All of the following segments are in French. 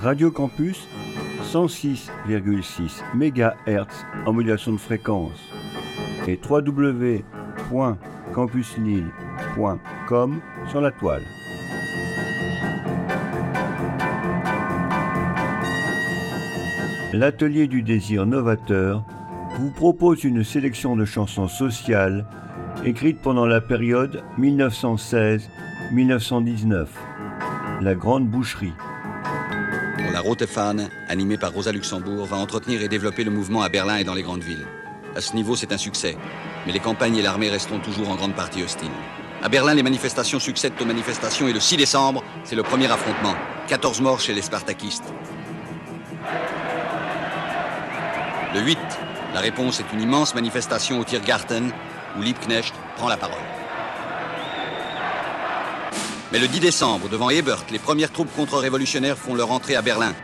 Radio Campus 106,6 MHz en modulation de fréquence et www.campuslille.com sur la toile. L'Atelier du désir novateur vous propose une sélection de chansons sociales écrites pendant la période 1916-1919. La Grande Boucherie. La Rote Fahne, animée par Rosa Luxembourg, va entretenir et développer le mouvement à Berlin et dans les grandes villes. À ce niveau, c'est un succès. Mais les campagnes et l'armée resteront toujours en grande partie hostiles. À Berlin, les manifestations succèdent aux manifestations et le 6 décembre, c'est le premier affrontement. 14 morts chez les spartakistes. Le 8, la réponse est une immense manifestation au Tiergarten où Liebknecht prend la parole. Mais le 10 décembre, devant Ebert, les premières troupes contre-révolutionnaires font leur entrée à Berlin.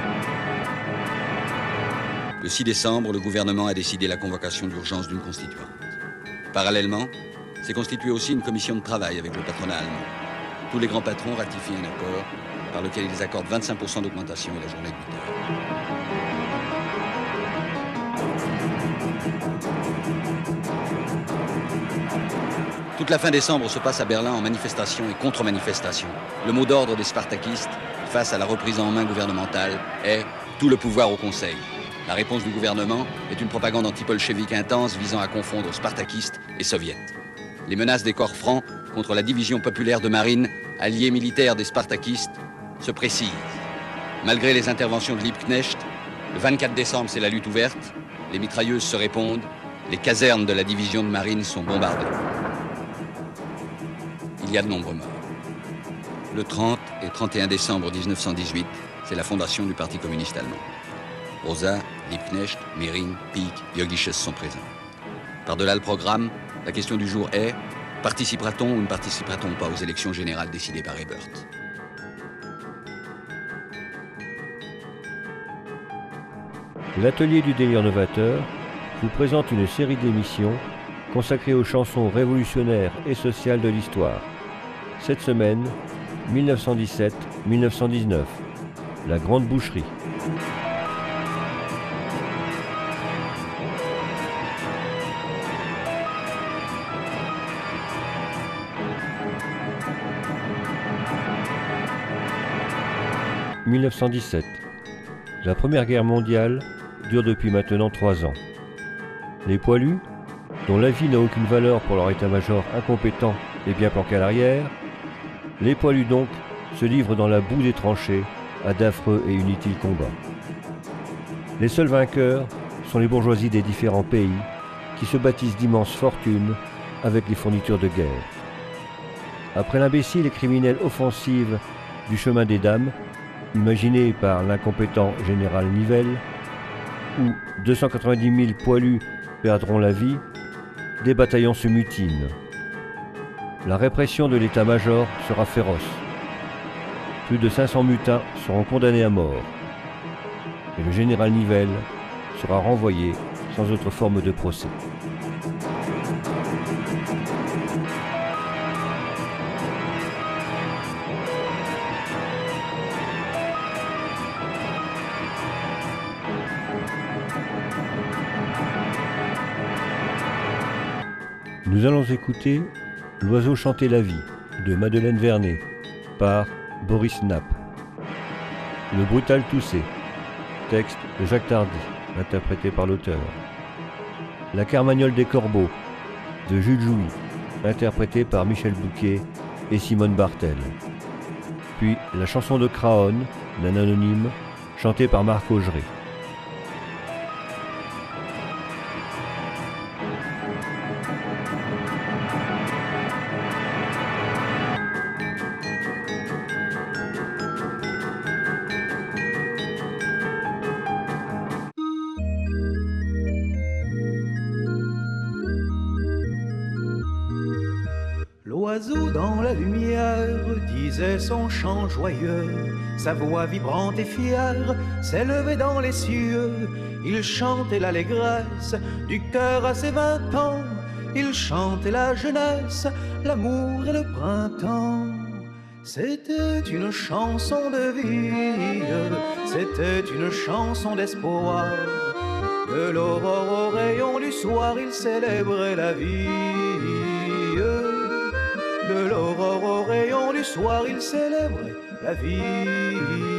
Le 6 décembre, le gouvernement a décidé la convocation d'urgence d'une constituante. Parallèlement, s'est constituée aussi une commission de travail avec le patronat allemand. Tous les grands patrons ratifient un accord par lequel ils accordent 25% d'augmentation et la journée de 8 heures. Toute la fin décembre se passe à Berlin en manifestation et contre-manifestation. Le mot d'ordre des spartakistes, face à la reprise en main gouvernementale, est « tout le pouvoir au Conseil ». La réponse du gouvernement est une propagande anti-bolchevique intense visant à confondre spartakistes et soviets. Les menaces des corps francs contre la division populaire de marine, alliée militaire des spartakistes, se précisent. Malgré les interventions de Liebknecht, le 24 décembre, c'est la lutte ouverte, les mitrailleuses se répondent, les casernes de la division de marine sont bombardées. Il y a de nombreux morts. Le 30 et 31 décembre 1918, c'est la fondation du Parti communiste allemand. Rosa, Liebknecht, Mering, Pieck, Joggisches sont présents. Par-delà le programme, la question du jour est « Participera-t-on ou ne participera-t-on pas aux élections générales décidées par Ebert ?» L'Atelier du délire novateur vous présente une série d'émissions consacrées aux chansons révolutionnaires et sociales de l'histoire. Cette semaine, 1917-1919, la Grande Boucherie. « 1917. La Première Guerre mondiale dure depuis maintenant 3 ans. Les poilus, dont la vie n'a aucune valeur pour leur état-major incompétent et bien planqué à l'arrière, les poilus donc se livrent dans la boue des tranchées à d'affreux et inutiles combats. Les seuls vainqueurs sont les bourgeoisies des différents pays qui se bâtissent d'immenses fortunes avec les fournitures de guerre. Après l'imbécile et criminelle offensive du chemin des dames, imaginée par l'incompétent général Nivelle, où 290 000 poilus perdront la vie, des bataillons se mutinent. La répression de l'état-major sera féroce. Plus de 500 mutins seront condamnés à mort. Et le général Nivelle sera renvoyé sans autre forme de procès. Nous allons écouter « L'oiseau chantait la vie » de Madeleine Vernet par Boris Napp. Le brutal toussé, texte de Jacques Tardy, interprété par l'auteur. La Carmagnole des corbeaux de Jules Jouy, interprété par Michel Bouquet et Simone Bartel. Puis la chanson de Craonne d'un anonyme, chantée par Marc Augeret. L'oiseau dans la lumière disait son chant joyeux, sa voix vibrante et fière s'élevait dans les cieux. Il chantait l'allégresse du cœur à ses 20 ans, il chantait la jeunesse, l'amour et le printemps. C'était une chanson de vie, c'était une chanson d'espoir. De l'aurore au rayon du soir, il célébrait la vie. De l'aurore au rayon du soir, il célébrait la vie.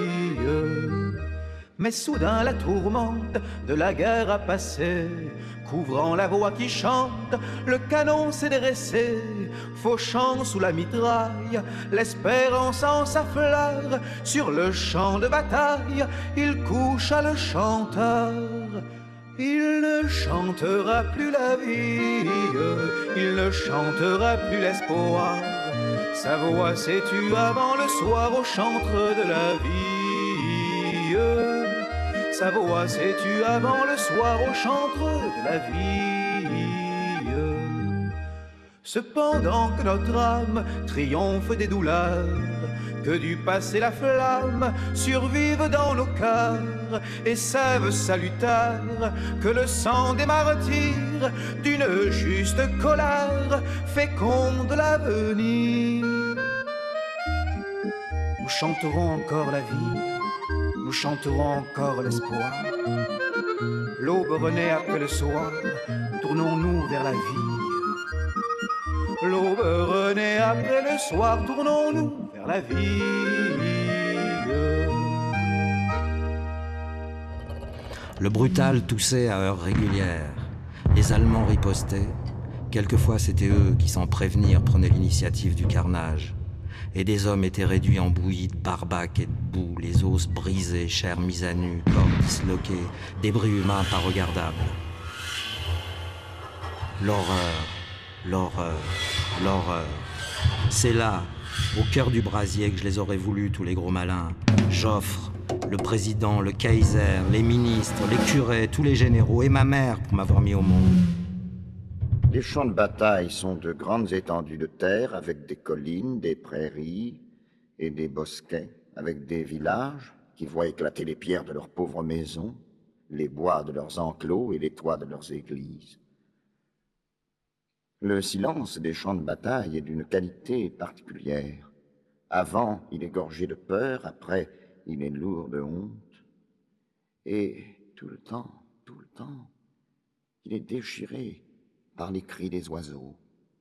Mais soudain la tourmente de la guerre a passé, couvrant la voix qui chante, le canon s'est dressé, fauchant sous la mitraille, l'espérance en sa fleur, sur le champ de bataille, il coucha le chanteur. Il ne chantera plus la vie, il ne chantera plus l'espoir, sa voix s'est tue avant le soir au chantre de la vie. Sa voix s'est tue avant le soir au chantre de la vie. Cependant que notre âme triomphe des douleurs, que du passé la flamme survive dans nos cœurs, et sève salutaire que le sang des martyrs d'une juste colère féconde l'avenir. Nous chanterons encore la vie, nous chanterons encore l'espoir. L'aube renaît après le soir, tournons-nous vers la vie. L'aube renaît après le soir, tournons-nous vers la vie. Le brutal toussait à heures régulières. Les Allemands ripostaient. Quelquefois, c'était eux qui, sans prévenir, prenaient l'initiative du carnage. Et des hommes étaient réduits en bouillie de barbac et de boue, les os brisés, chair mise à nu, corps disloqués, débris humains pas regardables. L'horreur, l'horreur, l'horreur. C'est là, au cœur du brasier, que je les aurais voulu, tous les gros malins. Joffre, le président, le Kaiser, les ministres, les curés, tous les généraux, et ma mère pour m'avoir mis au monde. Les champs de bataille sont de grandes étendues de terre avec des collines, des prairies et des bosquets, avec des villages qui voient éclater les pierres de leurs pauvres maisons, les bois de leurs enclos et les toits de leurs églises. Le silence des champs de bataille est d'une qualité particulière. Avant, il est gorgé de peur, après, il est lourd de honte. Et tout le temps, il est déchiré par les cris des oiseaux.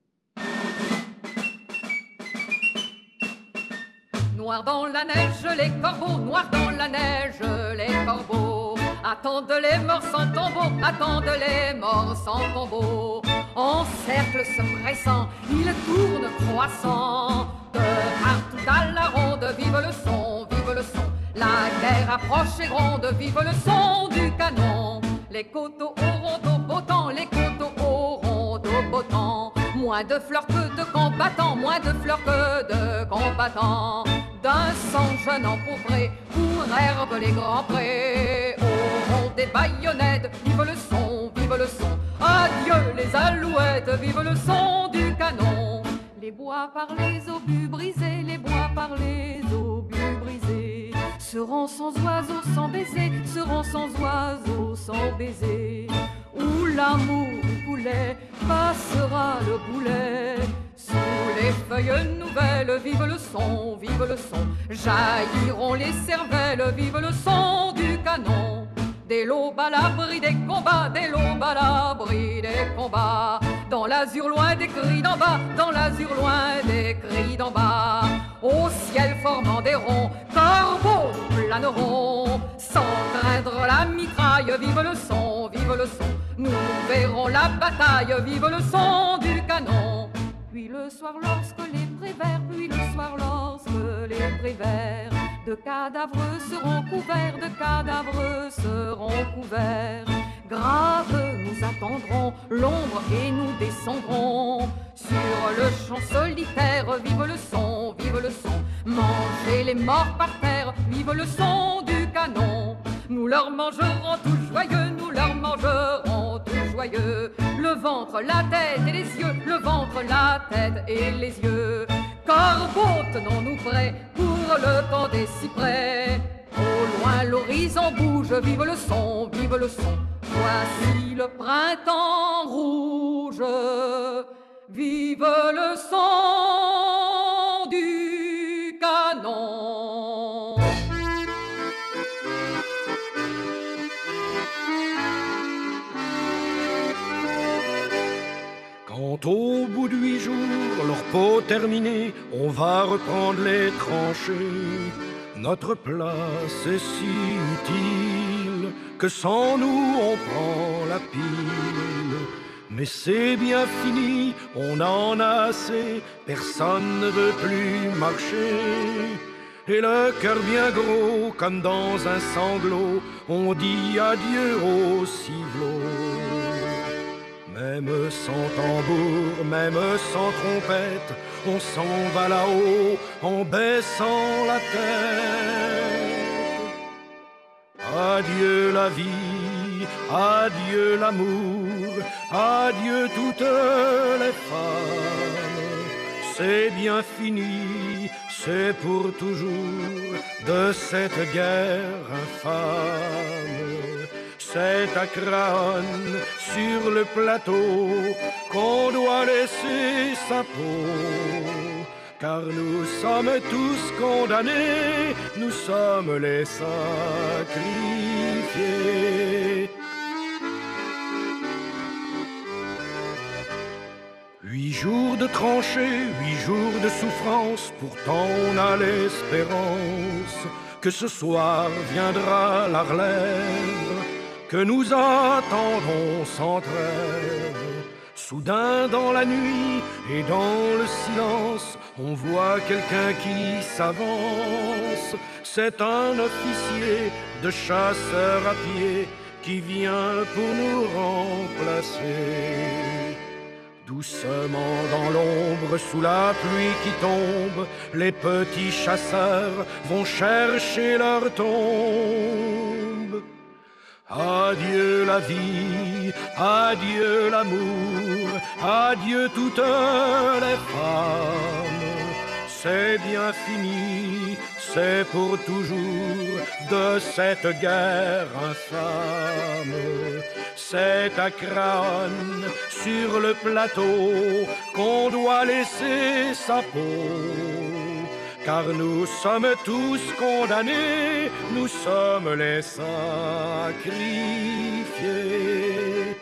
Noir dans la neige, les corbeaux, noir dans la neige, les corbeaux. Attendent les morts sans tombeau, attendent les morts sans tombeau. En cercle se pressant, ils tournent croissant. De partout à la ronde, vive le son, vive le son. La guerre approche et gronde, vive le son du canon. Les coteaux auront au beau temps, les coteaux auront au beau temps. Moins de fleurs que de combattants, moins de fleurs que de combattants. D'un sang jeune empourpré, pour herbe les grands prés. Auront des baïonnettes, vive le son, vive le son. Adieu les alouettes, vive le son du canon. Les bois par les obus brisés, les bois par les obus brisés. Seront sans oiseaux, sans baiser, seront sans oiseaux, sans baiser. Où l'amour du poulet passera le boulet. Sous les feuilles nouvelles, vive le son, vive le son. Jailliront les cervelles, vive le son du canon. Des lobes à l'abri des combats, des lobes à l'abri des combats. Dans l'azur loin des cris d'en bas, dans l'azur loin des cris d'en bas. Au ciel formant des ronds, corbeaux planeront. Sans craindre la mitraille, vive le son, vive le son. Nous verrons la bataille, vive le son du canon. Puis le soir lorsque les prévers, puis le soir lorsque les prévers de cadavres seront couverts, de cadavres seront couverts. Graves nous attendrons l'ombre et nous descendrons sur le champ solitaire. Vive le son, vive le son. Mangez les morts par terre, vive le son du canon. Nous leur mangerons tout joyeux, nous leur mangerons tout joyeux. Le ventre, la tête et les yeux, le ventre, la tête et les yeux. Corbeaux, tenons-nous prêts pour le temps des cyprès. Au loin l'horizon bouge, vive le son, vive le son. Voici le printemps rouge, vive le son du Quand au bout de 8 jours, leur peau terminée, on va reprendre les tranchées, notre place est si utile que sans nous on prend la pile. Mais c'est bien fini, on en a assez, personne ne veut plus marcher. Et le cœur bien gros, comme dans un sanglot, on dit adieu au civelot. Même sans tambour, même sans trompette, on s'en va là-haut en baissant la tête. Adieu la vie, adieu l'amour, adieu toutes les femmes. C'est bien fini, c'est pour toujours de cette guerre infâme. C'est à Craonne, sur le plateau, qu'on doit laisser sa peau. Car nous sommes tous condamnés, nous sommes les sacrifiés. 8 jours de tranchées, 8 jours de souffrance, pourtant on a l'espérance que ce soir viendra la relève, que nous attendons sans trêve. Soudain dans la nuit et dans le silence, on voit quelqu'un qui s'avance. C'est un officier de chasseurs à pied qui vient pour nous remplacer. Doucement dans l'ombre, sous la pluie qui tombe, les petits chasseurs vont chercher leur tombe. Adieu la vie, adieu l'amour, adieu toutes les femmes. C'est bien fini, c'est pour toujours de cette guerre infâme. C'est à Craonne, sur le plateau, qu'on doit laisser sa peau. Car nous sommes tous condamnés, nous sommes les sacrifiés.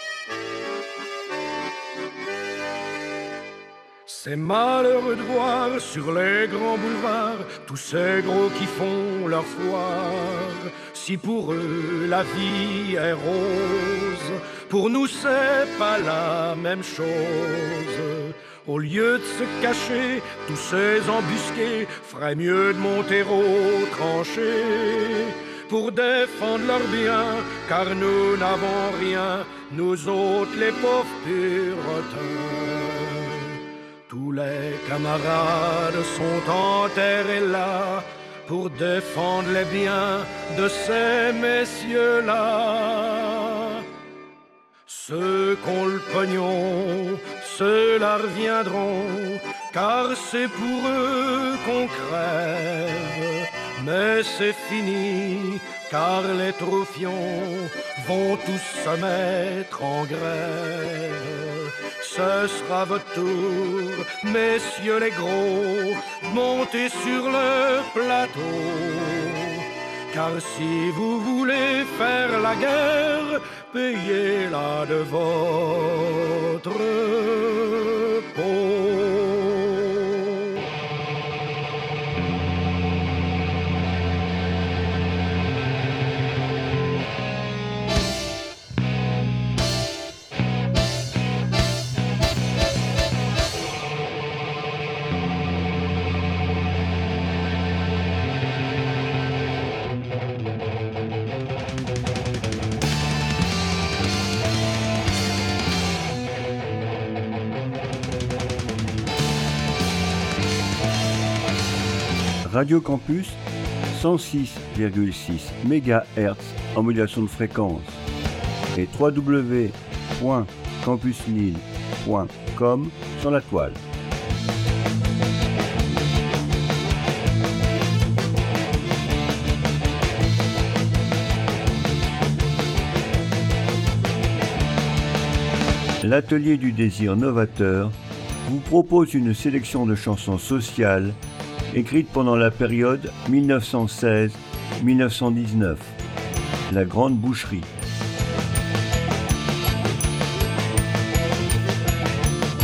C'est malheureux de voir sur les grands boulevards tous ces gros qui font leur foire. Si pour eux la vie est rose, pour nous c'est pas la même chose. Au lieu de se cacher, tous ces embusqués feraient mieux de monter aux tranchées pour défendre leurs biens, car nous n'avons rien, nous autres les pauvres puritains. Tous les camarades sont enterrés là pour défendre les biens de ces messieurs-là. Ceux qu'ont le pognon, ceux-là reviendront, car c'est pour eux qu'on crève. Mais c'est fini, car les troufions vont tous se mettre en grève. Ce sera votre tour, messieurs les gros, montez sur le plateau. Car si vous voulez faire la guerre, payez-la de votre peau. Radio Campus, 106,6 MHz en modulation de fréquence et www.campuslille.com sur la toile. L'Atelier du désir novateur vous propose une sélection de chansons sociales écrites pendant la période 1916-1919, la Grande Boucherie.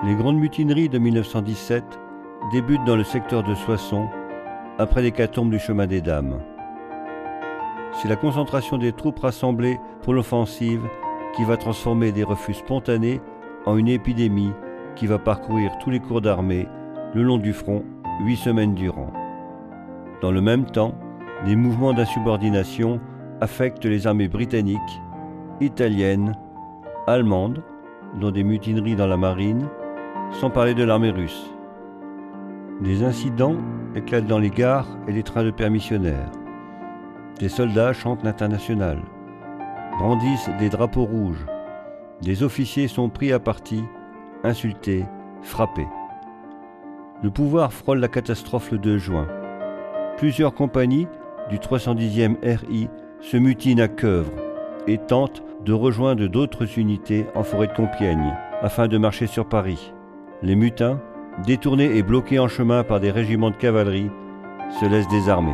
Les grandes mutineries de 1917 débutent dans le secteur de Soissons, après l'hécatombe du chemin des Dames. C'est la concentration des troupes rassemblées pour l'offensive qui va transformer des refus spontanés en une épidémie qui va parcourir tous les corps d'armée le long du front 8 semaines durant. Dans le même temps, des mouvements d'insubordination affectent les armées britanniques, italiennes, allemandes, dont des mutineries dans la marine, sans parler de l'armée russe. Des incidents éclatent dans les gares et les trains de permissionnaires. Des soldats chantent l'international, brandissent des drapeaux rouges. Des officiers sont pris à partie, insultés, frappés. Le pouvoir frôle la catastrophe le 2 juin. Plusieurs compagnies du 310e RI se mutinent à Queuvre et tentent de rejoindre d'autres unités en forêt de Compiègne afin de marcher sur Paris. Les mutins, détournés et bloqués en chemin par des régiments de cavalerie, se laissent désarmer.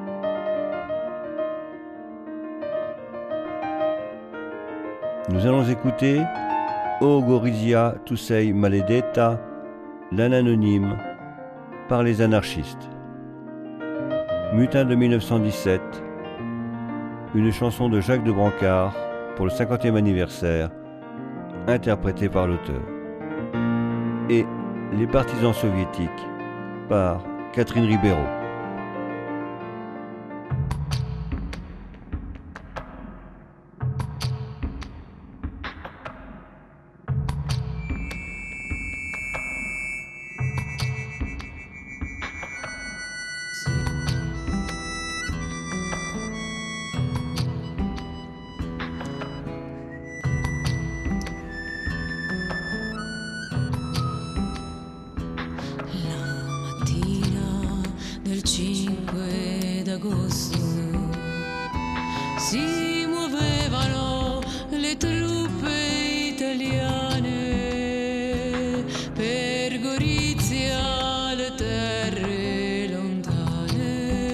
Nous allons écouter O Gorizia tu sei maledetta, l'anonyme, par les anarchistes. Mutin de 1917, une chanson de Jacques de Brancard pour le 50e anniversaire, interprétée par l'auteur. Et Les partisans soviétiques par Catherine Ribeiro. Del 5 d'agosto si muovevano le truppe italiane per Gorizia, le terre lontane,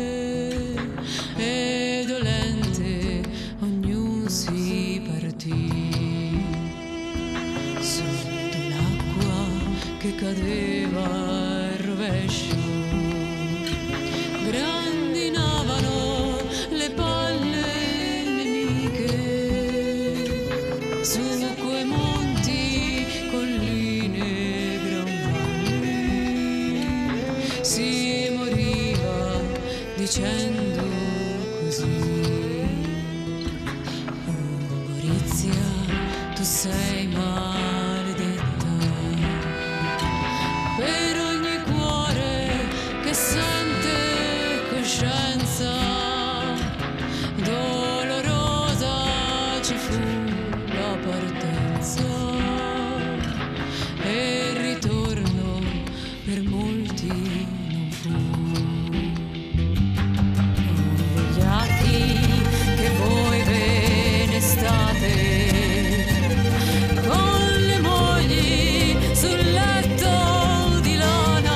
e dolente ognuno si partì sotto l'acqua che cadeva al rovescio. Grandinavano le palle nemiche su quei monti, colline, gran valli. Si moriva dicendo così: oh Gorizia, tu sei maledetta, per ogni cuore che sente coscienza dolorosa ci fu la partenza e il ritorno per molti non fu. Gli atti che voi ve ne state con le mogli sul letto di lana,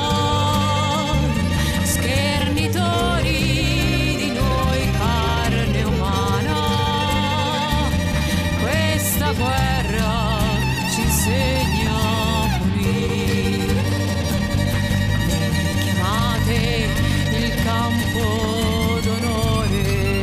schernitori di noi carne umana, questa guerra ci insegna a punire. Chiamate il campo d'onore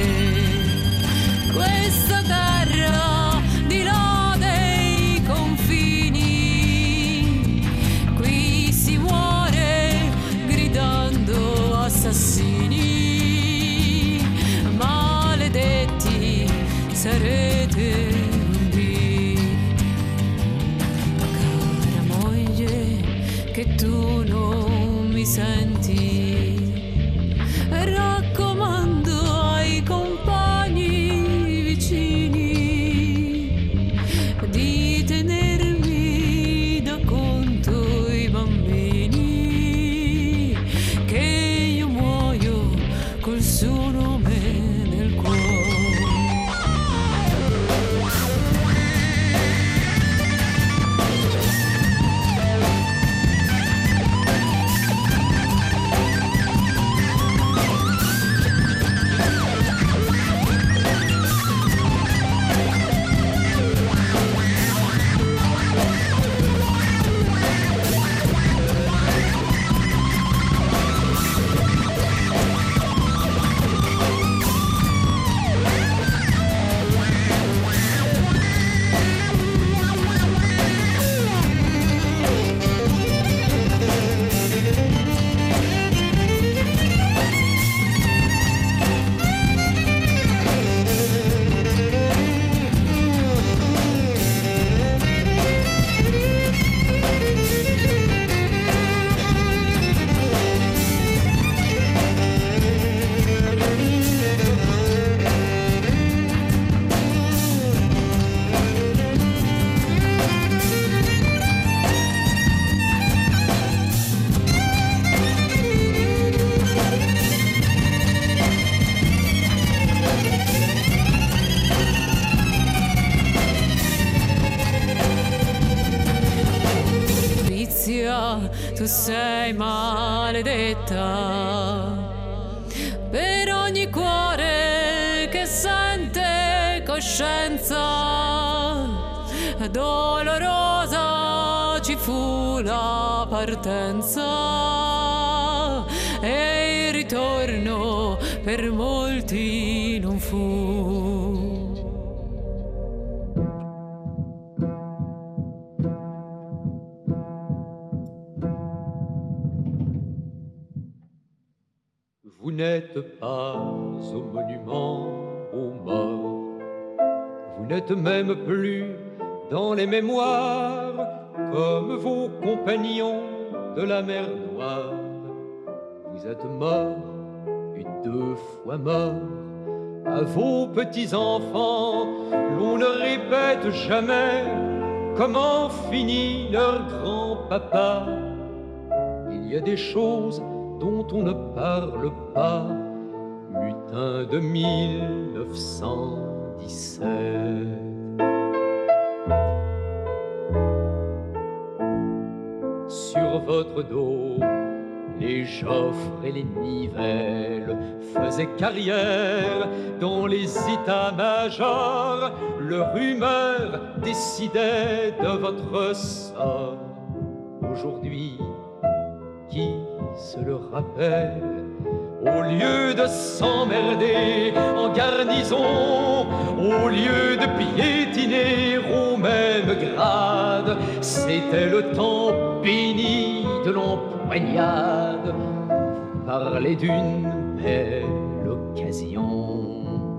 questa terra di là dei confini, qui si muore gridando assassini, maledetti sarete un dì. Cara moglie, che tu non mi senti, raccomando ai compagni vicini di tenermi da conto i bambini, che io muoio col suo nome nel cuore. tu sei maledetta. Per ogni cuore che sente coscienza dolorosa ci fu la partenza e il ritorno per molti non fu. Vous n'êtes pas au monument aux morts, vous n'êtes même plus dans les mémoires comme vos compagnons de la mer Noire. Vous êtes morts et 2 fois morts. À vos petits-enfants, l'on ne répète jamais comment finit leur grand-papa. Il y a des choses dont on ne parle pas, mutin de 1917. Sur votre dos, les Joffres et les Nivelles faisaient carrière dans les états-majors. Leur humeur décidait de votre sort. Aujourd'hui, qui se le rappelle? Au lieu de s'emmerder en garnison, au lieu de piétiner au même grade, c'était le temps béni de l'empoignade. Vous parlez d'une belle occasion.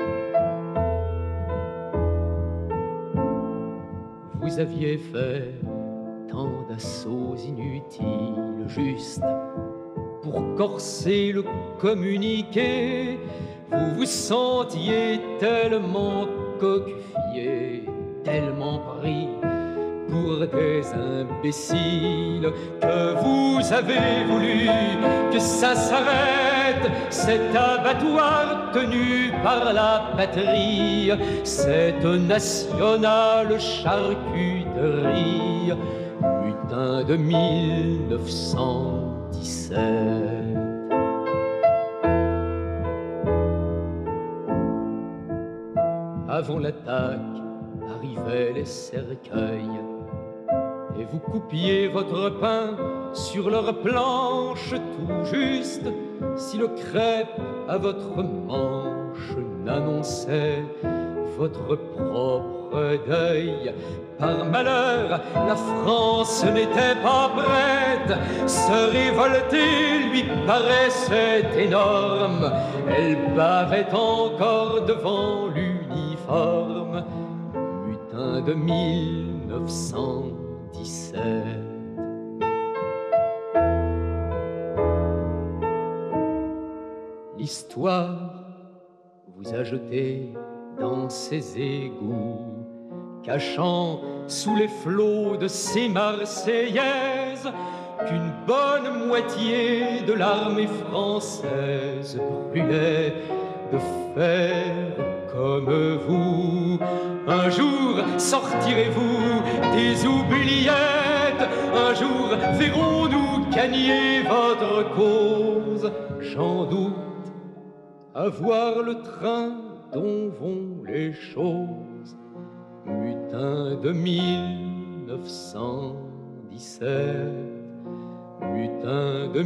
Vous aviez fait tant d'assauts inutiles, juste pour corser le communiqué. Vous vous sentiez tellement cocufié, tellement pris pour des imbéciles, que vous avez voulu que ça s'arrête, cet abattoir tenu par la patrie, cette nationale charcuterie, mutin de 1917. Avant l'attaque arrivaient les cercueils, et vous coupiez votre pain sur leur planche tout juste, si le crêpe à votre manche n'annonçait votre propre deuil. Par malheur, la France n'était pas prête, se révolter lui paraissait énorme. Elle bavait encore devant l'uniforme, mutin de 1917. L'histoire vous a jeté dans ses égouts, cachant sous les flots de ces Marseillaises qu'une bonne moitié de l'armée française brûlait de faire comme vous. Un jour sortirez-vous des oubliettes, un jour verrons-nous gagner votre cause. J'en doute, à voir le train dont vont les choses, mutin de 1917, mutin de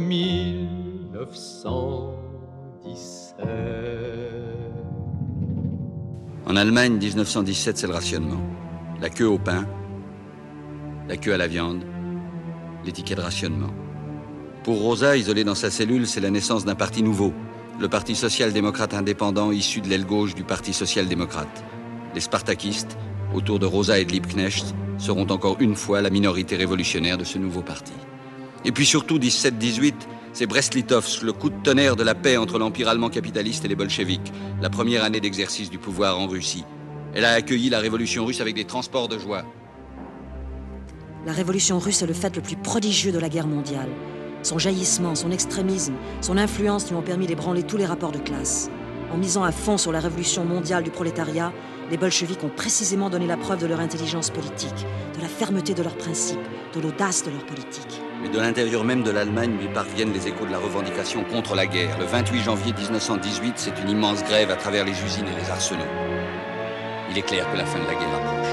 1917. En Allemagne, 1917, c'est le rationnement. La queue au pain, la queue à la viande, les tickets de rationnement. Pour Rosa, isolée dans sa cellule, c'est la naissance d'un parti nouveau, le Parti social-démocrate indépendant issu de l'aile gauche du Parti social-démocrate. Les spartakistes, autour de Rosa et de Liebknecht, seront encore une fois la minorité révolutionnaire de ce nouveau parti. Et puis surtout, 17-18, c'est Brest-Litovsk, le coup de tonnerre de la paix entre l'Empire allemand capitaliste et les bolcheviks, la première année d'exercice du pouvoir en Russie. Elle a accueilli la révolution russe avec des transports de joie. La révolution russe est le fait le plus prodigieux de la guerre mondiale. Son jaillissement, son extrémisme, son influence lui ont permis d'ébranler tous les rapports de classe. En misant à fond sur la révolution mondiale du prolétariat, les bolcheviks ont précisément donné la preuve de leur intelligence politique, de la fermeté de leurs principes, de l'audace de leur politique. Mais de l'intérieur même de l'Allemagne lui parviennent les échos de la revendication contre la guerre. Le 28 janvier 1918, c'est une immense grève à travers les usines et les arsenaux. Il est clair que la fin de la guerre approche.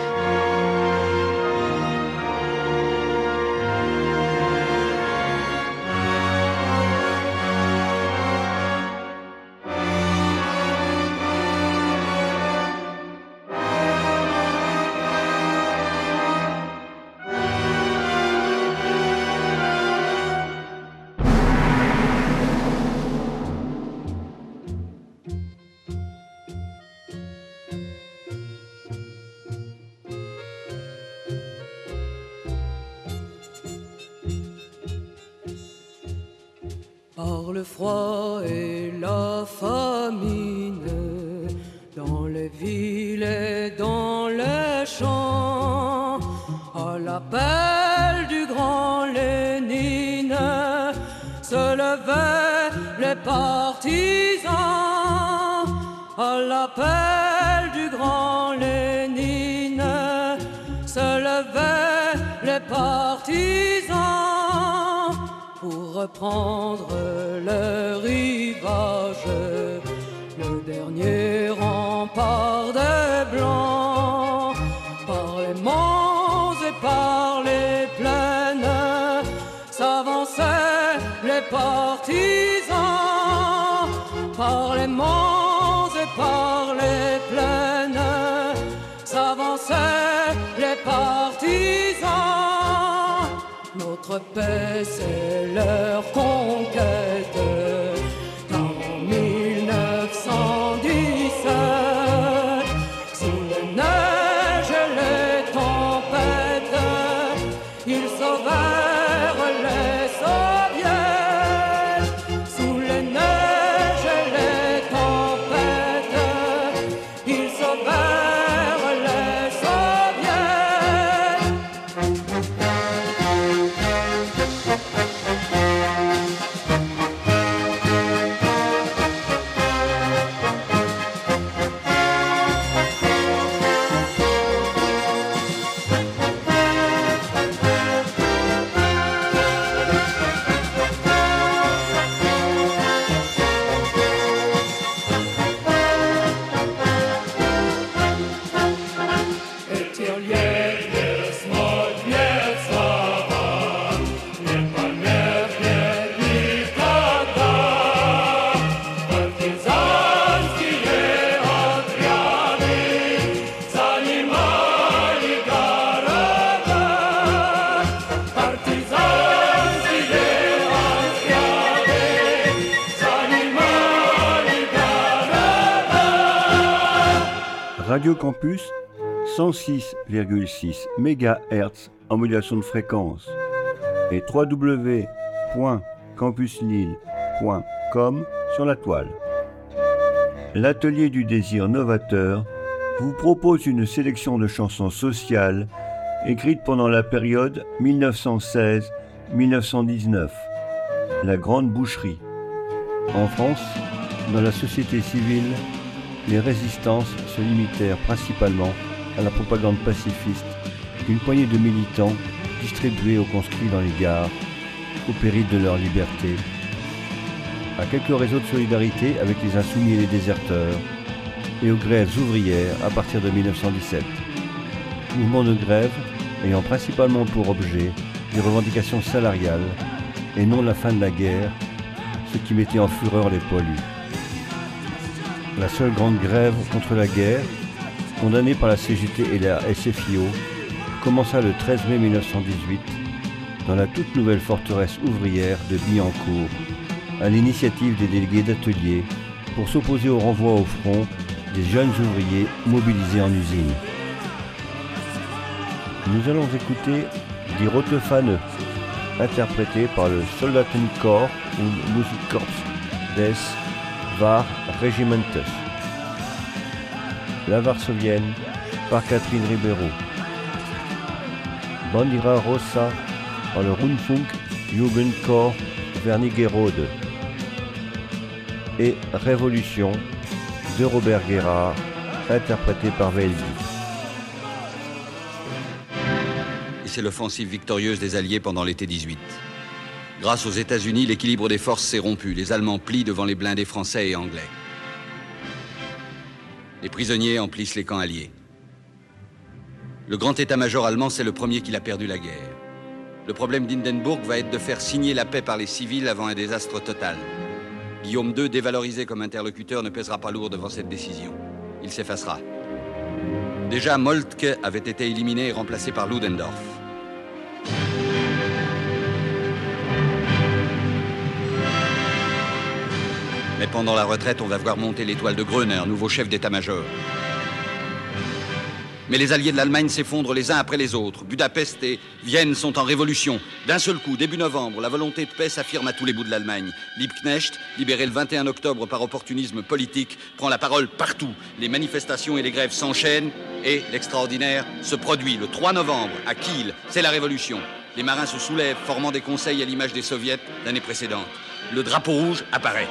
Par le froid et la famine, dans les villes et dans les champs, à l'appel du grand Lénine, se levaient les partisans. À l'appel du grand Lénine, se levaient les partisans pour reprendre le rivage, le dernier rempart des Blancs. Par les monts et par les plaines s'avançaient les partisans. Par les monts et par les plaines s'avançaient les partisans. Notre paix, c'est leur conquête, car en 1917, sous les neiges et les tempêtes, ils sauvèrent les soviets. Sous les neiges et les tempêtes, ils sauvèrent les soviets. Radio Campus, 106,6 MHz en modulation de fréquence et www.campuslille.com sur la toile. L'Atelier du désir novateur vous propose une sélection de chansons sociales écrites pendant la période 1916-1919, la Grande Boucherie. En France, dans la société civile, les résistances se limitèrent principalement à la propagande pacifiste d'une poignée de militants distribués aux conscrits dans les gares, au péril de leur liberté, à quelques réseaux de solidarité avec les insoumis et les déserteurs, et aux grèves ouvrières à partir de 1917. Mouvement de grève ayant principalement pour objet des revendications salariales et non la fin de la guerre, ce qui mettait en fureur les poilus. La seule grande grève contre la guerre, condamnée par la CGT et la SFIO, commença le 13 mai 1918 dans la toute nouvelle forteresse ouvrière de Billancourt, à l'initiative des délégués d'atelier pour s'opposer au renvoi au front des jeunes ouvriers mobilisés en usine. Nous allons écouter Die Rote Fahne, interprété par le Soldatenchor und Musikkorps des Wehrregimentes. La Varsovienne par Catherine Ribeiro. Bandera Rossa par le Rundfunk Jugendchor Wernigerode. Et Révolution de Robert Guérard, interprété par Veldy. c'est l'offensive victorieuse des Alliés pendant l'été 18. Grâce aux États-Unis, l'équilibre des forces s'est rompu. Les Allemands plient devant les blindés français et anglais. Les prisonniers emplissent les camps alliés. Le grand état-major allemand, c'est le premier qu'il a perdu la guerre. Le problème d'Hindenburg va être de faire signer la paix par les civils avant un désastre total. Guillaume II, dévalorisé comme interlocuteur, ne pèsera pas lourd devant cette décision. Il s'effacera. Déjà, Moltke avait été éliminé et remplacé par Ludendorff. Mais pendant la retraite, on va voir monter l'étoile de Gröner, nouveau chef d'état-major. Mais les alliés de l'Allemagne s'effondrent les uns après les autres. Budapest et Vienne sont en révolution. D'un seul coup, début novembre, la volonté de paix s'affirme à tous les bouts de l'Allemagne. Liebknecht, libéré le 21 octobre par opportunisme politique, prend la parole partout. Les manifestations et les grèves s'enchaînent et l'extraordinaire se produit. Le 3 novembre, à Kiel, c'est la révolution. Les marins se soulèvent, formant des conseils à l'image des soviets l'année précédente. Le drapeau rouge apparaît.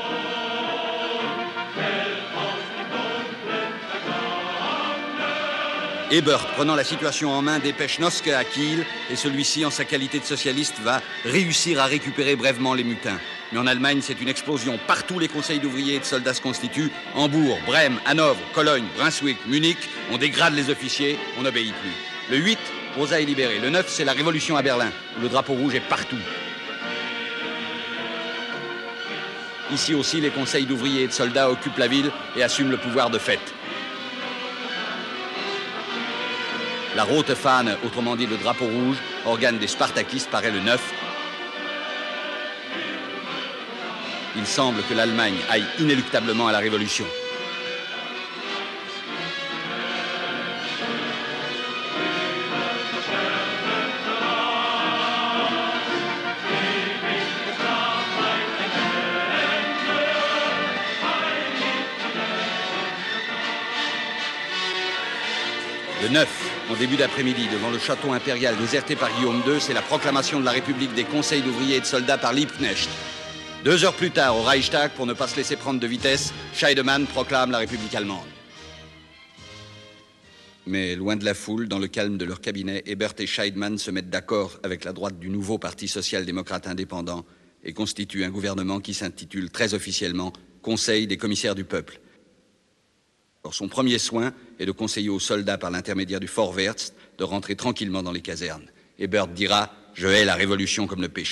Ebert, prenant la situation en main, dépêche Noske à Kiel et celui-ci, en sa qualité de socialiste, va réussir à récupérer brièvement les mutins. Mais en Allemagne, c'est une explosion. Partout, les conseils d'ouvriers et de soldats se constituent. Hambourg, Brême, Hanovre, Cologne, Brunswick, Munich, on dégrade les officiers, on n'obéit plus. Le 8, Rosa est libérée. Le 9, c'est la révolution à Berlin, où le drapeau rouge est partout. Ici aussi, les conseils d'ouvriers et de soldats occupent la ville et assument le pouvoir de fait. La Rote Fahne, autrement dit le drapeau rouge, organe des spartakistes, paraît le 9. Il semble que l'Allemagne aille inéluctablement à la révolution. Le 9, en début d'après-midi, devant le château impérial déserté par Guillaume II, c'est la proclamation de la République des conseils d'ouvriers et de soldats par Liebknecht. 2 heures plus tard, au Reichstag, pour ne pas se laisser prendre de vitesse, Scheidemann proclame la République allemande. Mais loin de la foule, dans le calme de leur cabinet, Ebert et Scheidemann se mettent d'accord avec la droite du nouveau Parti social-démocrate indépendant et constituent un gouvernement qui s'intitule très officiellement Conseil des commissaires du peuple. Son premier soin est de conseiller aux soldats par l'intermédiaire du Vorwärts de rentrer tranquillement dans les casernes. Ebert dira « Je hais la révolution comme le péché ».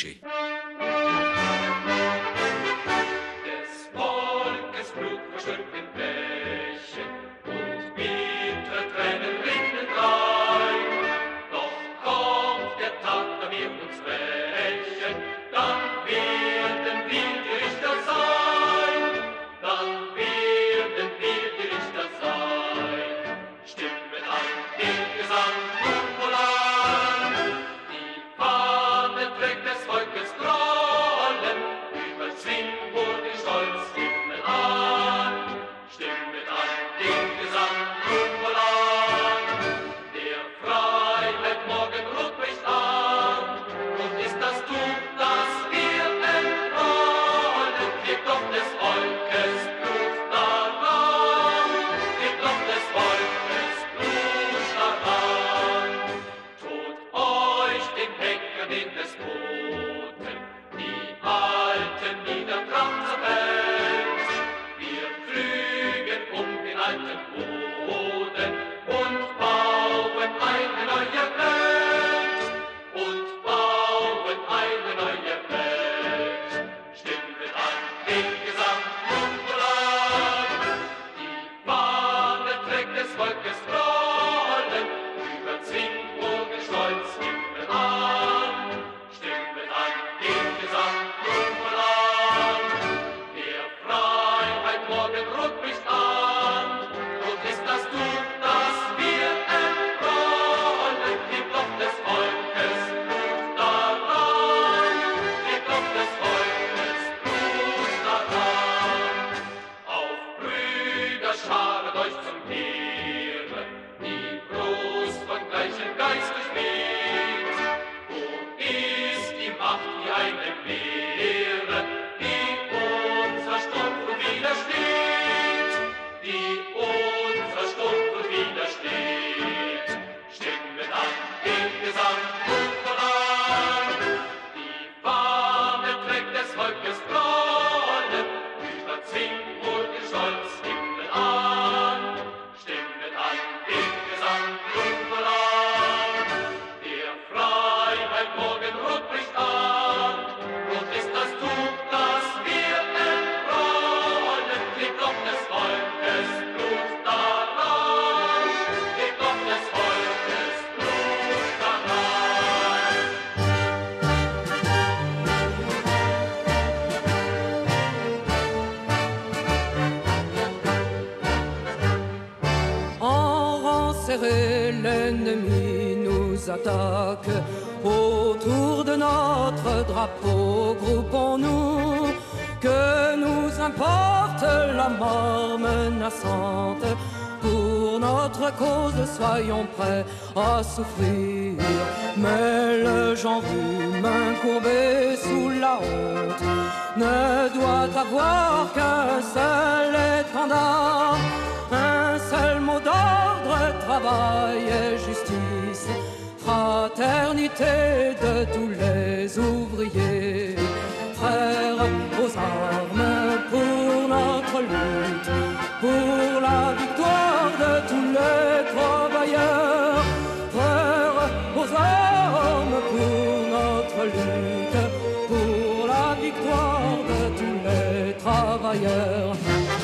Des Volkes l'ennemi nous attaque. Autour de notre drapeau, groupons-nous, que nous importe la mort menaçante. Pour notre cause, soyons prêts à souffrir. Mais le genre humain courbé sous la honte ne doit avoir qu'un seul étendard, un seul mot d'ordre, travail et justice, fraternité de tous les ouvriers. Frères aux armes pour notre lutte, pour la victoire de tous les travailleurs. Frères aux armes pour notre lutte, pour la victoire de tous les travailleurs.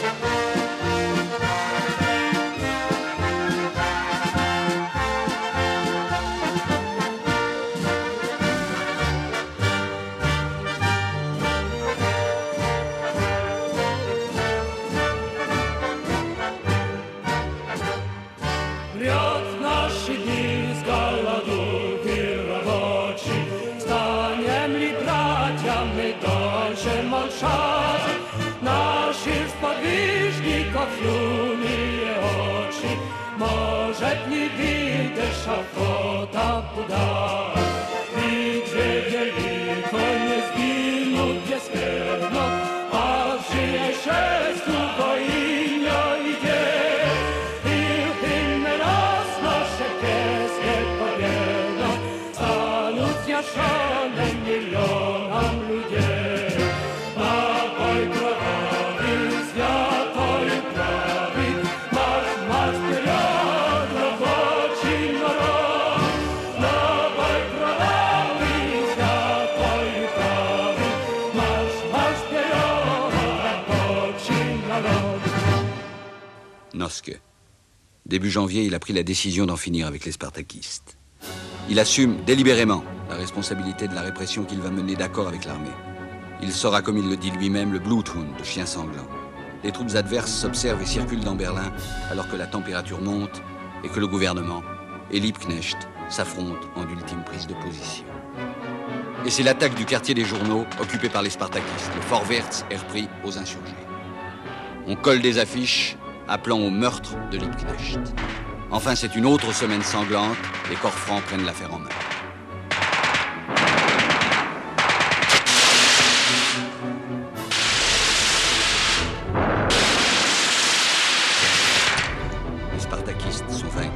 Flumie oczy, może dni widzę szafota Buda. Gdzie wielko nie zginął pieskerno, a żyje szestu wojnia idzie. I hymny nas nasze pieskie powiedzą, stanąć zjaszone milionom ludzi. Noske. Début janvier, il a pris la décision d'en finir avec les spartakistes. Il assume délibérément la responsabilité de la répression qu'il va mener d'accord avec l'armée. Il sera, comme il le dit lui-même, le Bluthund, le chien sanglant. Les troupes adverses s'observent et circulent dans Berlin alors que la température monte et que le gouvernement et Liebknecht s'affrontent en ultime prise de position. Et c'est l'attaque du quartier des journaux, occupé par les spartakistes. Le Vorwärts est repris aux insurgés. On colle des affiches appelant au meurtre de Liebknecht. Enfin, c'est une autre semaine sanglante. Les corps francs prennent l'affaire en main. Les spartakistes sont vaincus.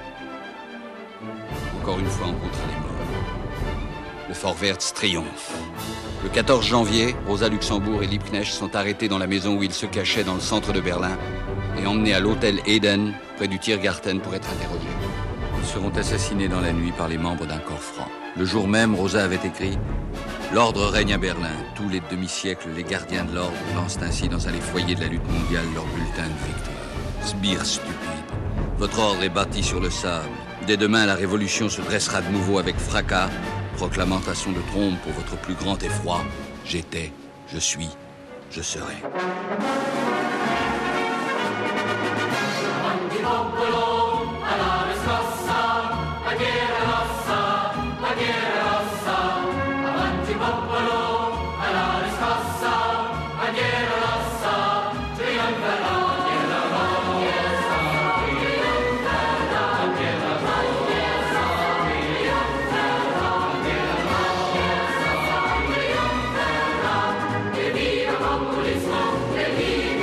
Encore une fois, on comptera les morts. Le Vorwärts triomphe. Le 14 janvier, Rosa Luxembourg et Liebknecht sont arrêtés dans la maison où ils se cachaient dans le centre de Berlin et emmenés à l'hôtel Eden, près du Tiergarten, pour être interrogés. Ils seront assassinés dans la nuit par les membres d'un corps franc. Le jour même, Rosa avait écrit « L'ordre règne à Berlin. Tous les demi-siècles, les gardiens de l'ordre lancent ainsi dans un des foyers de la lutte mondiale leur bulletin de victoire. Sbire stupide. Votre ordre est bâti sur le sable. Dès demain, la révolution se dressera de nouveau avec fracas, proclamant à son de trompe pour votre plus grand effroi, j'étais, je suis, je serai. Evviva comunismo, evviva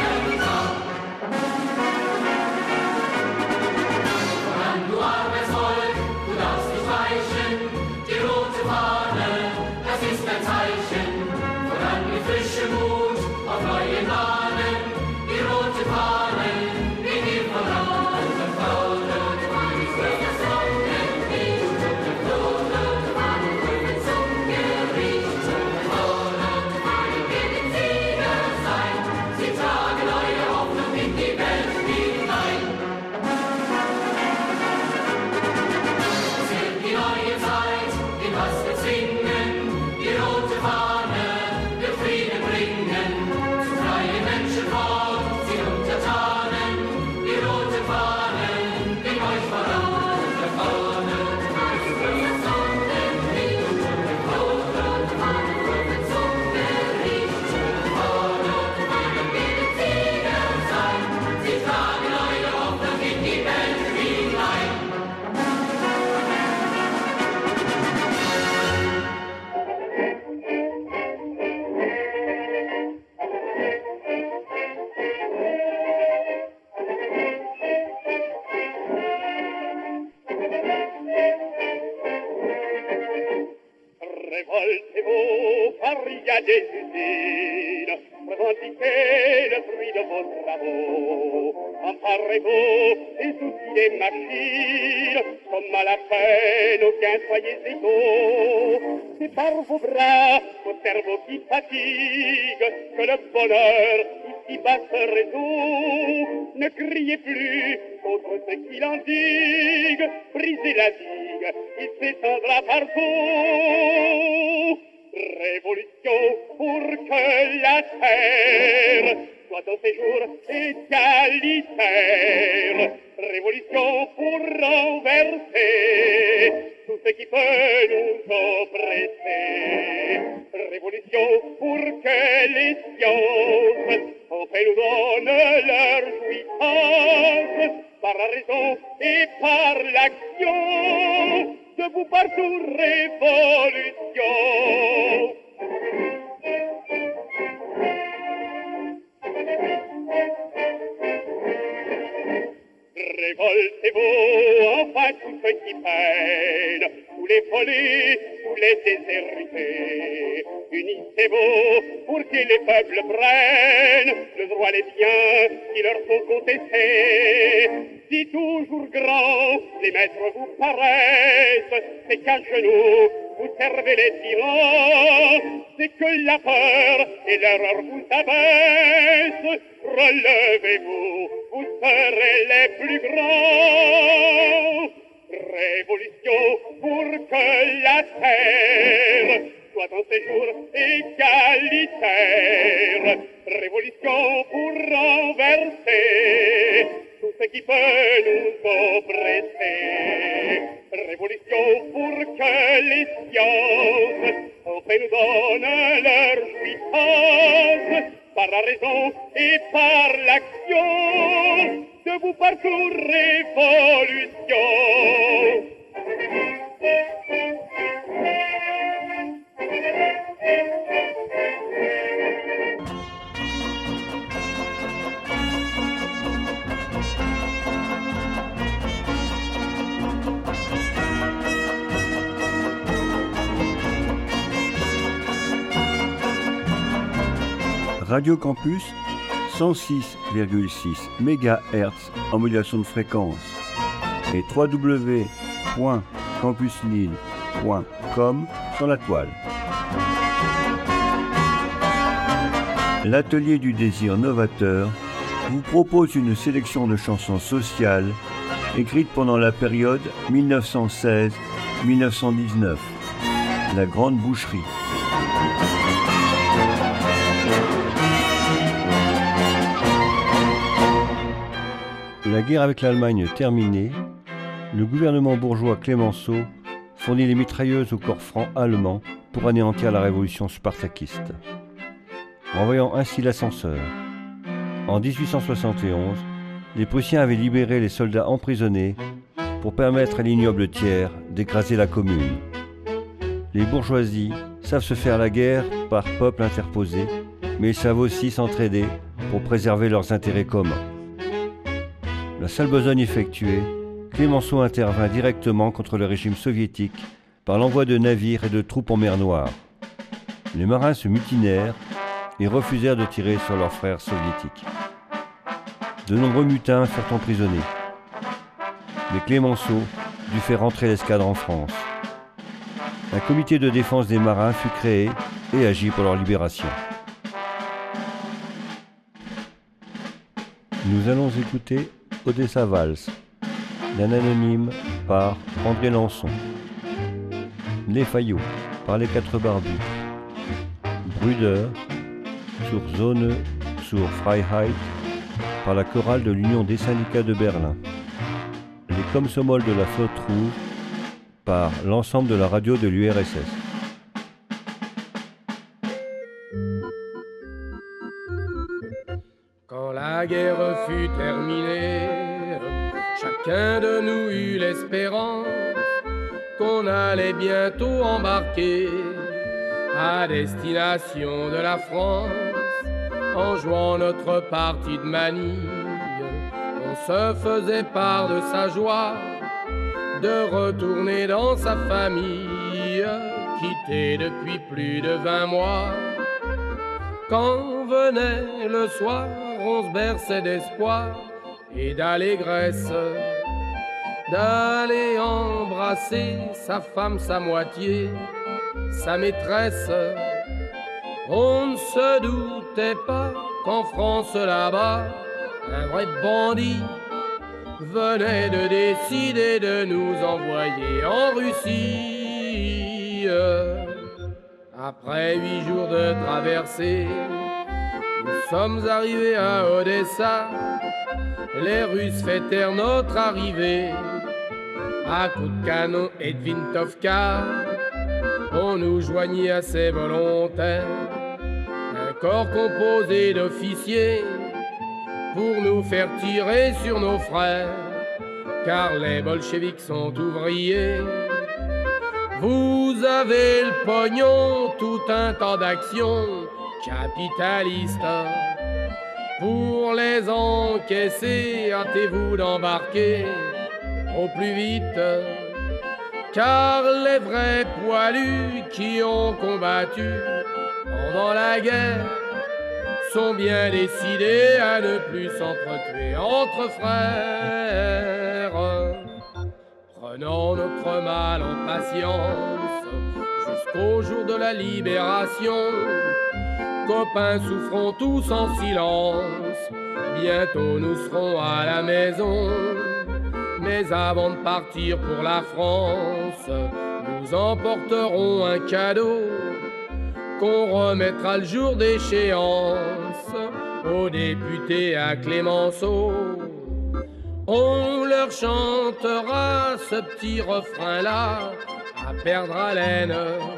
Révoltez-vous, car il y a des usines, revendiquez le fruit de vos travaux. Emparez-vous des outils des machines, comme à la peine, aucun soyez égaux. C'est par vos bras, vos cerveaux qui fatiguent, que le bonheur ici-bas se résout. Ne criez plus contre ceux qui l'endiguent, brisez la digue, il s'étendra partout. Révolution pour que la terre soit un séjour égalitaire. Révolution pour renverser tout ce qui peut nous oppresser. Révolution pour que les sciences enfin nous donnent leur jouissance par la raison et par l'action. Debout partout, révolution. Révoltez-vous, enfin tous ceux qui peinent, tous les folis, tous les déshérités. Unissez-vous pour que les peuples prennent le droit des biens qui leur sont contestés. Si toujours grands les maîtres vous paraissent, c'est qu'à genoux vous servez les tyrans, c'est que la peur et l'erreur vous abaissent. Relevez-vous, vous serez les plus grands. Révolution pour que la terre soit un séjour égalitaire. Révolution pour renverser tout ce qui peut nous oppresser. Révolution pour que les sciences enfin nous donnent leur jouissance par la raison et par l'action. Debout partout, révolution. Radio Campus 106,6 MHz en modulation de fréquence et www.campuslille.com sur la toile. L'Atelier du désir novateur vous propose une sélection de chansons sociales écrites pendant la période 1916-1919, la Grande Boucherie. La guerre avec l'Allemagne terminée, le gouvernement bourgeois Clémenceau fournit les mitrailleuses au corps franc allemand pour anéantir la révolution spartakiste, renvoyant ainsi l'ascenseur. En 1871, les Prussiens avaient libéré les soldats emprisonnés pour permettre à l'ignoble tiers d'écraser la commune. Les bourgeoisies savent se faire la guerre par peuple interposé, mais ils savent aussi s'entraider pour préserver leurs intérêts communs. La sale besogne effectuée, Clémenceau intervint directement contre le régime soviétique par l'envoi de navires et de troupes en mer Noire. Les marins se mutinèrent et refusèrent de tirer sur leurs frères soviétiques. De nombreux mutins furent emprisonnés. Mais Clémenceau dut faire rentrer l'escadre en France. Un comité de défense des marins fut créé et agit pour leur libération. Nous allons écouter Odessa Valse, d'un anonyme par André Lançon. Les Fayot par les Quatre Barbus. Brüder sur Zone zur Freiheit par la chorale de l'Union des syndicats de Berlin. Les Komsomol de la Flotte Rouge par l'ensemble de la radio de l'URSS. Quand la guerre fut terminée, chacun de nous eut l'espérance qu'on allait bientôt embarquer à destination de la France. En jouant notre partie de manille, on se faisait part de sa joie de retourner dans sa famille, quittée depuis plus de 20 mois. Quand venait le soir, on se berçait d'espoir et d'allégresse, d'aller embrasser sa femme, sa moitié, sa maîtresse. On ne se doutait pas qu'en France là-bas, un vrai bandit venait de décider de nous envoyer en Russie. Après 8 jours de traversée, nous sommes arrivés à Odessa. Les Russes fêtèrent notre arrivée. À coups de canon et de Vintovka, on nous joignit à ses volontaires. Un corps composé d'officiers pour nous faire tirer sur nos frères, car les bolcheviks sont ouvriers. Vous avez le pognon, tout un tas d'actions capitalistes. Pour les encaisser, hâtez-vous d'embarquer au plus vite, car les vrais poilus qui ont combattu pendant la guerre sont bien décidés à ne plus s'entretuer entre frères. Prenons notre mal en patience jusqu'au jour de la libération. Copains, souffrons tous en silence, bientôt nous serons à la maison. Mais avant de partir pour la France, nous emporterons un cadeau qu'on remettra le jour d'échéance aux députés à Clémenceau. On leur chantera ce petit refrain-là à perdre haleine.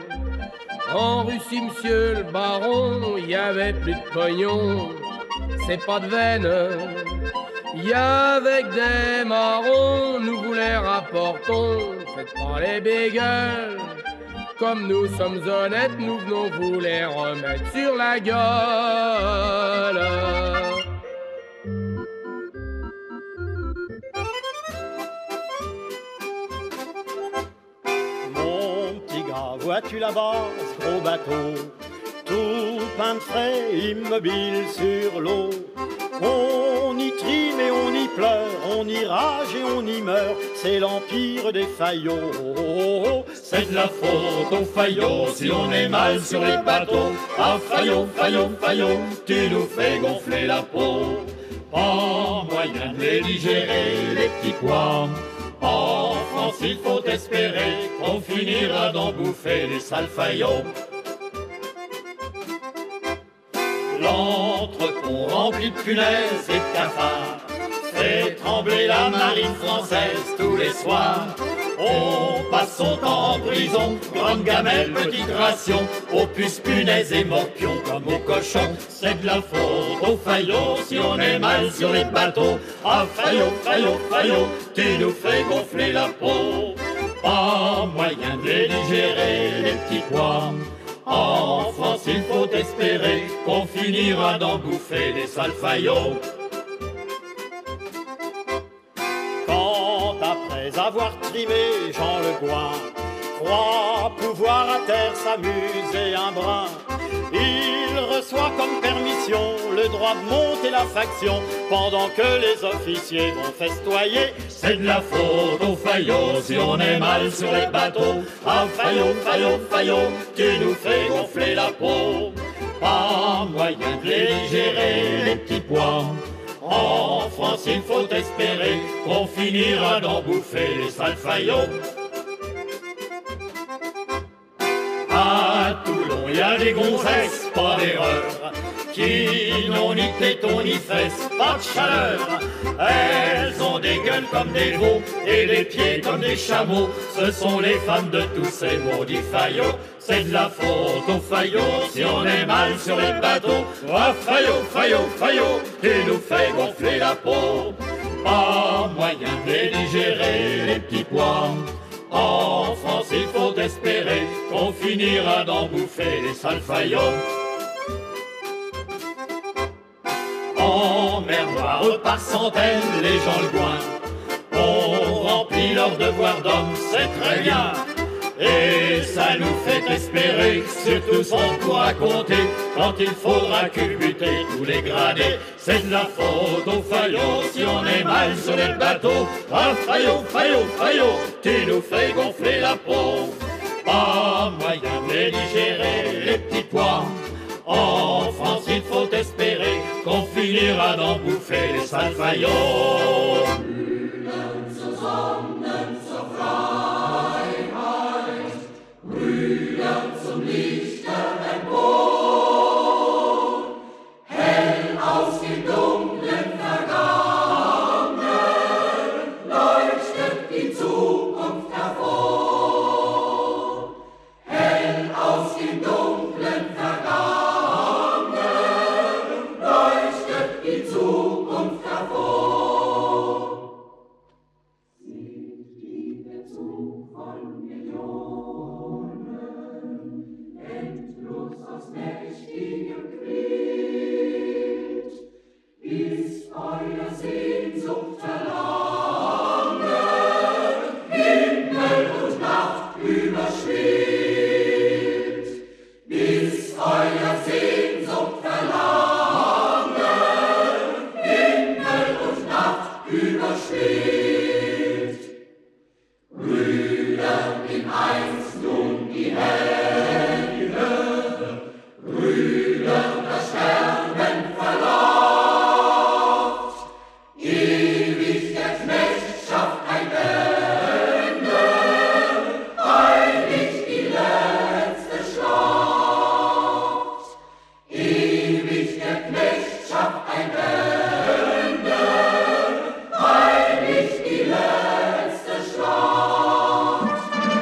En Russie, monsieur le baron, il y avait plus de pognon, c'est pas de veine. Il y avait que des marrons, nous vous les rapportons, faites pas les bégueules. Comme nous sommes honnêtes, nous venons vous les remettre sur la gueule. Mon petit gars, vois-tu là-bas ce gros bateau, tout peint de frais, immobile sur l'eau. On y trime et on y pleure, on y rage et on y meurt, c'est l'empire des faillots. C'est de la faute aux faillots si on est mal sur les bateaux. Ah faillot, faillot, faillot, tu nous fais gonfler la peau. Pas moyen de les digérer, les petits pois. En France il faut espérer qu'on finira d'en bouffer les sales faillots. L'entrepont rempli de punaises et de cafards fait trembler la marine française tous les soirs. On passe son temps en prison, grande gamelle, petite ration, aux puces, punaises et morpions comme aux cochons. C'est de la faute aux faillots si on est mal sur les bateaux. Ah faillot, faillot, faillot, tu nous fais gonfler la peau. Pas moyen de les digérer, les petits pois. En France, il faut espérer qu'on finira d'en bouffer des sales faillots. Quand après avoir trimé Jean Le Gouin croit pouvoir à terre s'amuser un brin, il reçoit comme permission le droit de monter la faction pendant que les officiers vont festoyer. C'est de la faute aux faillots si on est mal sur les bateaux. Ah faillot, faillot, faillot, tu nous fais gonfler la peau. Pas moyen de les digérer, les petits pois. En France il faut espérer qu'on finira d'en bouffer les sales faillots. À Toulon il y a des gonzesses, pas d'erreur, qui n'ont ni téton ni fesses, pas de chaleur. Elles ont des gueules comme des veaux et des pieds comme des chameaux. Ce sont les femmes de tous ces maudits faillots. C'est de la faute aux faillots si on est mal sur les bateaux. Ah faillot, faillot, faillot, tu nous fais gonfler la peau. Pas moyen de les digérer, les petits pois. En France il faut espérer qu'on finira d'en bouffer les sales faillots. En mer Noire par centaines les gens le goin ont rempli accompli leur devoir d'homme, c'est très bien. Et ça nous fait espérer que sur tous on pourra compter quand il faudra culbuter tous les gradés. C'est de la faute au Fayot si on est mal sur les bateaux. Ah Fayot, Fayot, Fayot, tu nous fais gonfler la peau. Pas moyen de les digérer, les petits pois. En France il faut espérer qu'on finira d'en bouffer les sales Fayots. Brüder zum Lichte empor, hell aus dem dunklen Vergangenen leuchtet die Zukunft hervor. Hell aus dem dunklen Vergangenen leuchtet die Zukunft hervor. Sieht die der Zug von Millionen, endlos aus mächtigem Quiet, bis euer Sehnsucht verlangen, Himmel und Nacht überschwillt, bis euer Sehnsucht verlangen, Himmel und Nacht überschwillt. Brüder in eins nun die Hände, Brüder das Sterben verlacht, ewig der Knechtschaft ein Ende, heilig die letzte Schlacht, ewig der Knechtschaft ein Ende, heilig die letzte Schlacht.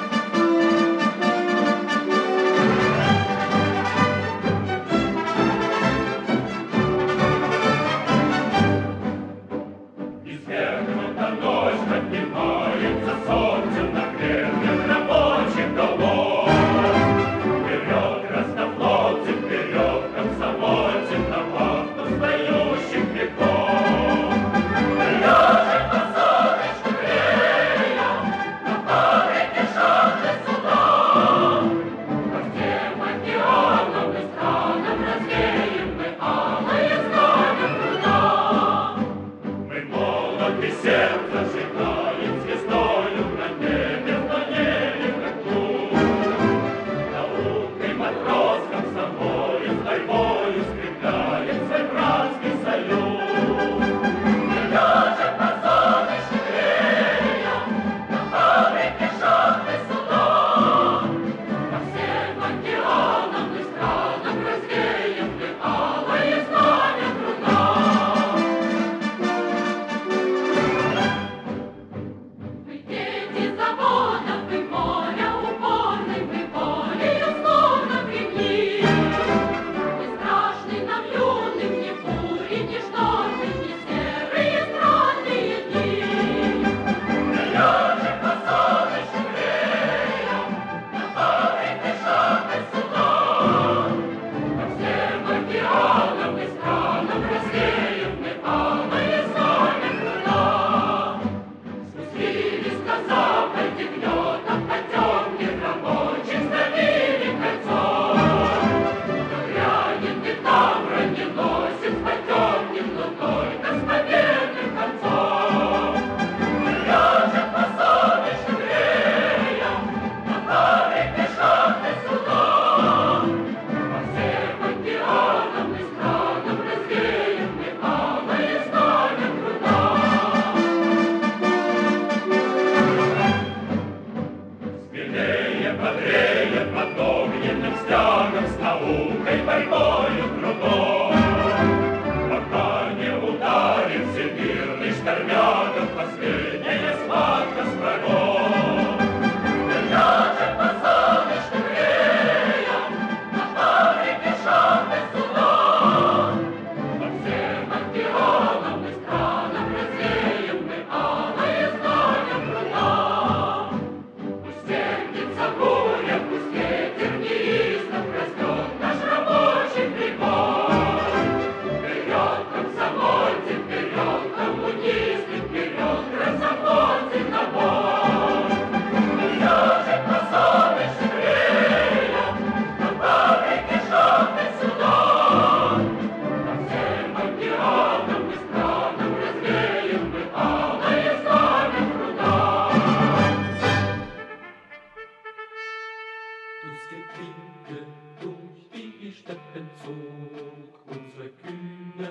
Из Верхнего дождя поднимается солнце на крепких рабочих голов. Вперед, краснофлотцы, вперед, комсомольцы, на вахту стоящих веков. Ляжет на солнечку греем, на фабрике шахты суда. По всем океанам и странам развеем мы алые знамя труда. Мы молод и сердце сжигаем звездою на небе, в планете как тут. Наукой матрос комсомолец борьбою скрепляет свой братский союз. Мы ляжем на солнечку греем, на фабрике шахты суда. По всем океанам и странам развеем мы алые знамя труда. Мы дети заводов, мы моря упорны, мы волею словно Кремли. Не страшны нам юным ни бури, ни шторы, ни серые странные дни. Мы ляжем на солнечку греем, на фабрике шахты суда. По всем океанам и странам развеем мы алые знамя труда. Спустились на западе гнетом потемки рабочих, забили кольцо. Но грянет и там броненосец потемнем, но только с победным концом. Мы ляжем на солнечку греем, на фабрике шахты суда. По всем океанам и странам развеем мы алые знамя труда. Смелее, бодрее, под огненным стягом, с наукой, борьбою, трудом. Пока не ударит всемирный штормятом последняя схватка с врагом. Мы ляжем на солнечку греем, на фабрике шахты суда. По всем океанам и странам развеем мы алые знамя труда. Пусть сердится буря, пусть ветер неистово растет наш рабочий Fußgepinke durch die Steppen zog unsere kühne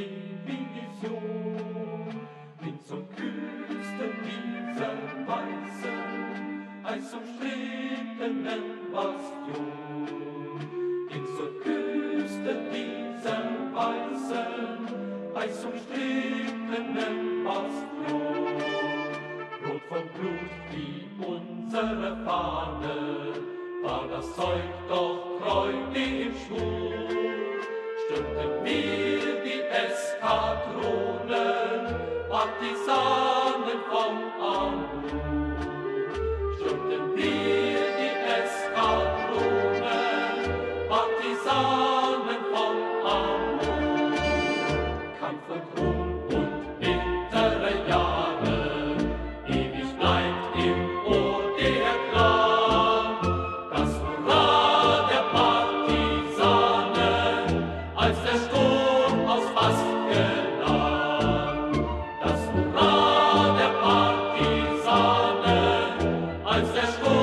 Division hin zur Küste dieser weißen, eisumstrittenen Bastion, hin zur Küste dieser weißen, eisumstrittenen Bastion. Rot vom Blut wie unsere Fahne war das Zeug doch treu dem Schwur. Stürmten wir die Eskadronen, Partisanen vom Amur. Stürmten wir die Eskadronen, Partisanen vom Amur. Kampf und Ruhm und bittere Jahre, ewig bleibt im Ohr der Klang. Das Hurra der Partisanen, als der Sturm aus Fass gelang. Das Hurra der Partisanen, als der Sturm